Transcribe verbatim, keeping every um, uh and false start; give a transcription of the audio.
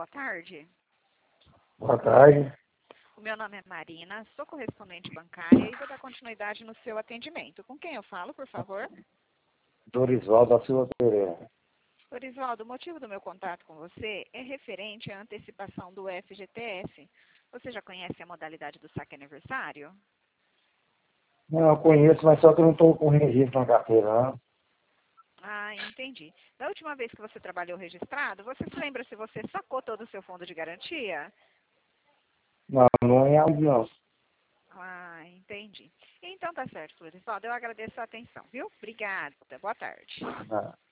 boa tarde. Boa tarde. O meu nome é Marina, sou correspondente bancária e vou dar continuidade no seu atendimento. Com quem eu falo, por favor? Dorisvaldo da Silva Pereira. Dorisvaldo, o motivo do meu contato com você é referente à antecipação do F G T S. Você já conhece a modalidade do saque aniversário? Não, eu conheço, mas só que eu não estou com registro na carteira, não. Ah, entendi. Da última vez que você trabalhou registrado, você se lembra se você sacou todo o seu fundo de garantia? Não, não é algo, não. Ah, entendi. Então tá certo, Dorisvaldo. Eu agradeço a atenção, viu? Obrigada. Boa tarde. Ah.